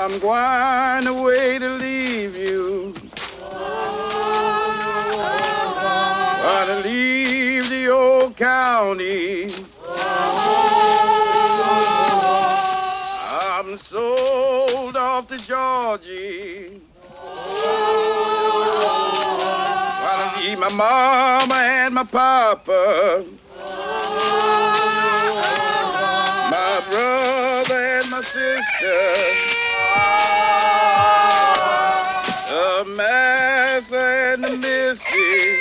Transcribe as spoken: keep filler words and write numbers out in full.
I'm going away to leave you. Gonna leave the old county. I'm sold off to Georgie. Gonna leave my mama and my papa, my brother and my sister, the master and the missy.